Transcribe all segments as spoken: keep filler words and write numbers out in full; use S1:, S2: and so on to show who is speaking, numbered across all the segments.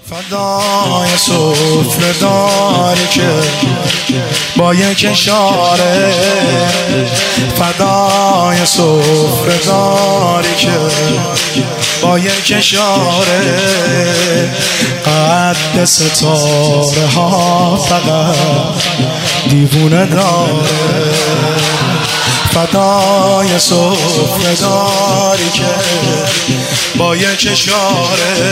S1: فدای سفره داری که با یک اشاره، فدای سفره داری که با یک اشاره، قد ستاره ها فقط دیوونه داره. فدای سفره داری که با یک اشاره،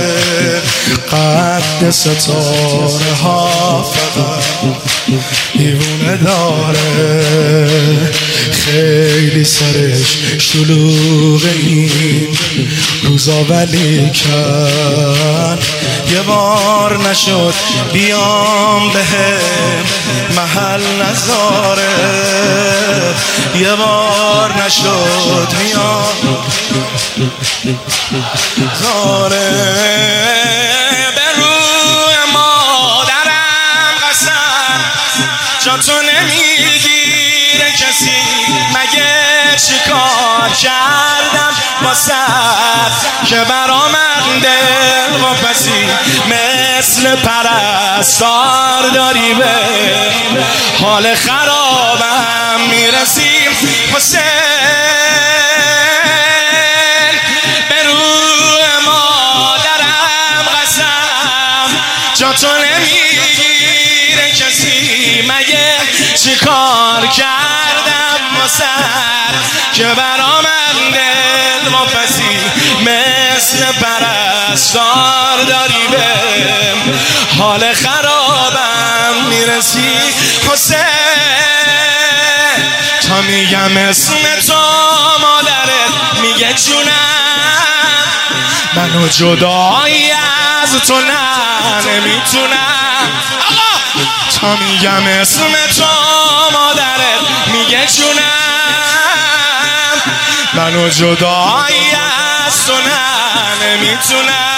S1: قد ستاره ها فقط دیوونه داره. خیلی سرش شلوغ این روزا، ولی کن یه بار نشد بیام بهم محل نذاره. یه بار نشد بیام زاره. به روی مادرم قسم جا تو نمیگیره کسی، مگه چی کار کردم واسه که برامن دل واپسی. مثل پرستار داری به حال خرابم میرسیم حسین. به روی مادرم قسم جا تو نمیگیره کسی، مگه چی کار کردم واسه که برامن دل واپسی. مثل پرستار داری به حال خرابم میرسی حسین. تا میگم اسم تو مادرت میگه جونم، منو جدایی از تو نه نمیتونم. تا میگم اسم تو مادرت میگه جونم، منو جدایی از تو نه نمیتونم.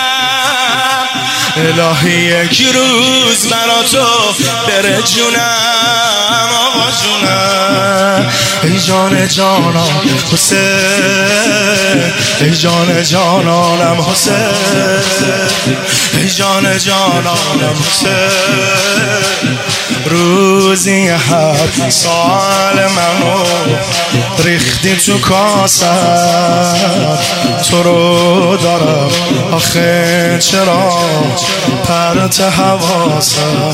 S1: الهی یک روز برا تو بره جونم، آقا جونم. ای جان جانم حسین، ای جان جانانم حسین، ای جان جانانم حسین. روزی هر سال منو ریختی تو کاسم، تو رو دارم آخه چرا پرت حواسم.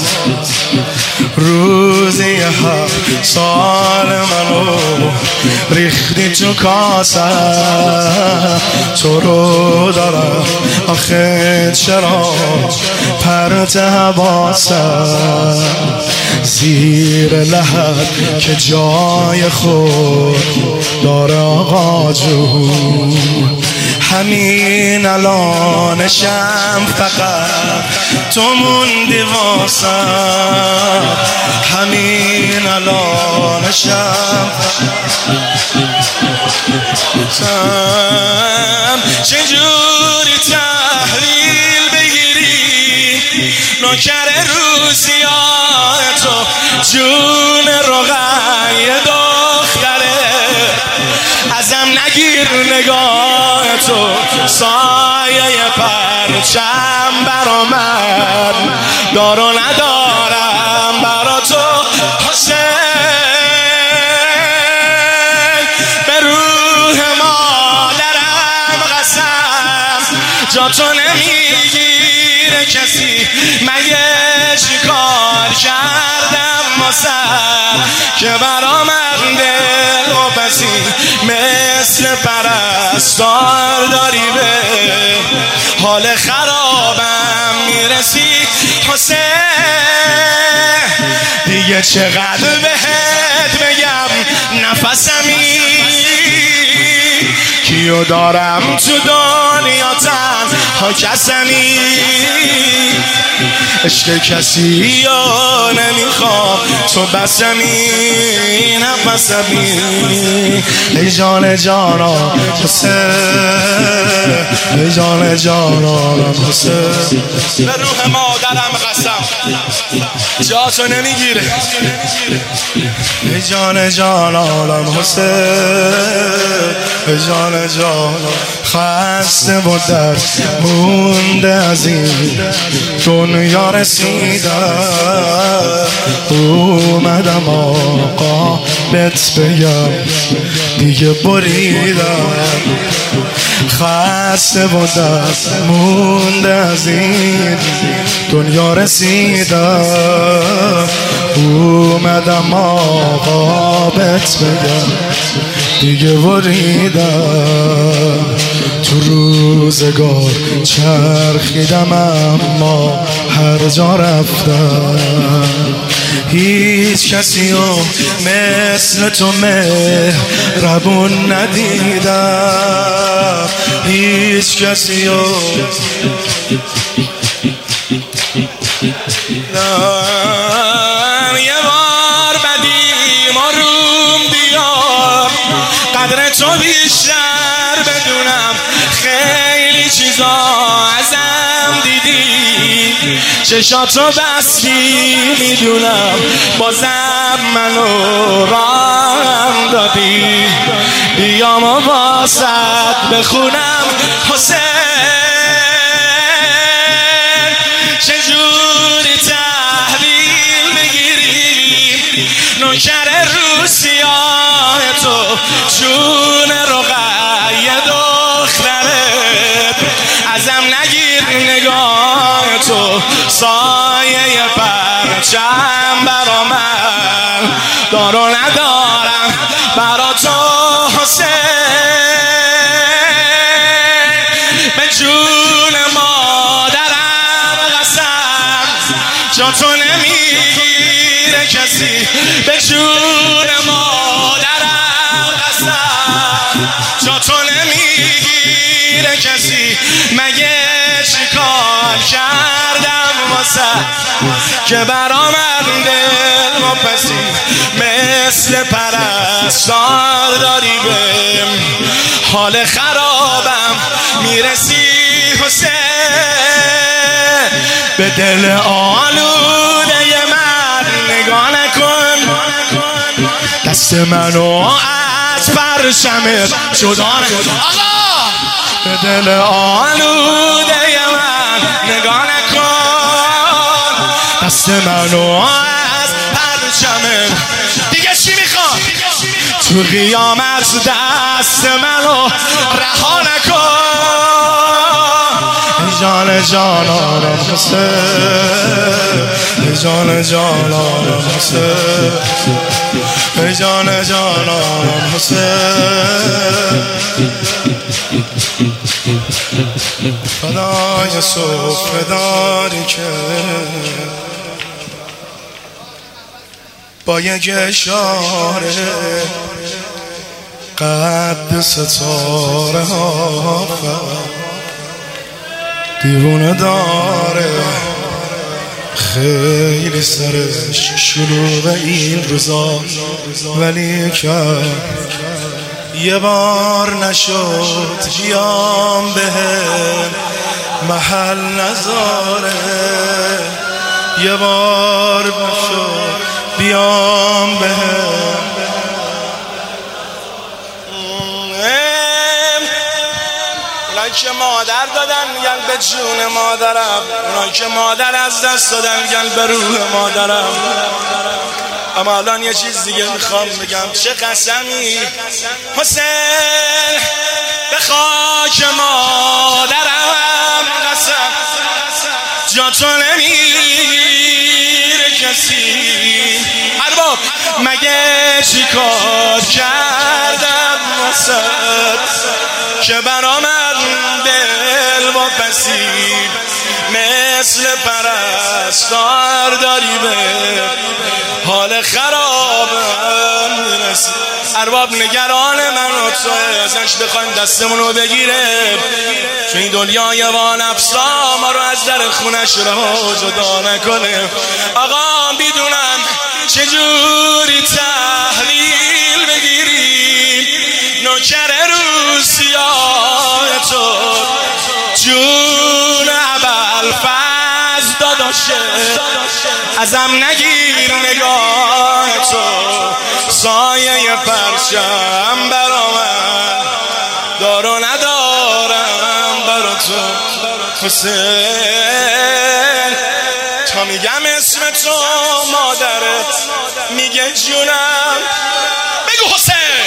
S1: روزی هر سال منو ریختی تو کاسم، تو رو دارم آخه چرا پرت حواسم. زیر لحد که جای خود داره آقا جون، همین الانشم فقط تو موندی واسم. همین الانشم چجوری تحویل بگیری نوکر روزیای تو، جون روغن دختره. ازم نگیر نگاه تو، سایه پرچم برا من دار و ندارم برا تو حسین. به روح مادرم قسم جا تو نمیگیره کسی، مگه چی کار کردم واسه که برا من دل واپسی. مثل پرستار داری به حال خرابم میرسی حسین. دیگه چقدر بهت بگم نفسمی، کیو دارم تو دنیا تنها کسمی. عشق کسی یا نمیخوام تو بسمی نفسمی. ای جان جانا حسین، ای جان جانانم حسین. به روح مادرم قسم جا تو نمیگیره. ای جان جانانم حسین، ای جان جانانم خسته و در مونده از این دنیا رسیدم. اومدم آقا بهت بگم دیگه بریدم. خسته و در مونده از این دنیا رسیدم. اومدم آقا بهت بگم دیگه بریدم. تو روزگار چرخیدم اما هر جا رفتم هیچ کسی رو مثل تو مهربون ندیدم. هیچ کسی رو یه بار بدیم آروم بیار قدر تو بیشتر بدونم. خیلی چیزا ازم دیدی چشاتو بستی میدونم بازم منو رام دادی. بیام و واسط بخونم حسین چجوری تحویل بگیریم نوکر رو سیاه تو جون رقیه دخترت. ازم نگیر نگاه تو سایه پرچم برا من دارو ندارم برا تو حسین. به جون مادرم قسم جا تو نمیگیره کسی. به جون مادرم قسم جا تو نمیگیره کسی. مگه چیکار کردم واسه که برامد دل و پسی مثل پرستار داری بهم حال خرابم میرسی حسین. به دل آلوده من نگاه نکن دست منو از پرچمت جدا نکن. به دل آلوده من نگاه نکن دست منو از پرچمت. دیگه چی میخواد؟ تو قیامت دست منو رها نکن. جان جانان حسین جان جانان حسین جان جانان حسین. فدای صبح داری که با یک اشاره قد ستاره ها دیوونه داره. خیلی سرش شلوغ این روزا ولی که یه بار نشد بیام بهم محل نذاره. یه بار نشد بیام بهم اونایی که مادر دادن میگن به جون مادرم. اونایی که مادر از دست دادن میگن به روح مادرم. اما الان یه چیز دیگه میخوام بگم. چه قسمی حسین به خاک مادرم قسم جا تو نمیره کسی. ارباب مگه چی کار کردم واسه که برامد دل با پسی مثل پرستار داری به حال خرابم میرسی. ارباب نگران من و تو ازش بخوایم دستمونو بگیره چون این دنیای وانفسا ما رو از در خونش رو جدا نکنه. آقا بیدونم چجوری تحلیل بگیریم نوکر رو سیاه تو جون ابوالفضل داداشه. ازم نگیر نگاه تو سایه پرچم برا من دارو ندارم تو حسین، تا میگم اسم تو مادرت میگه جونم. بگو حسین.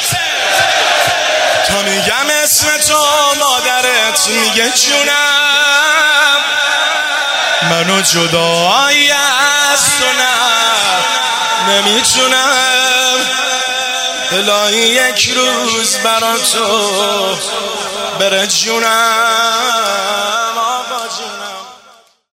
S1: تا میگم اسم تو مادرت میگه جونم. منو جدایی از تو نه نمیتونم. الهی یک روز برا تو بره جونم.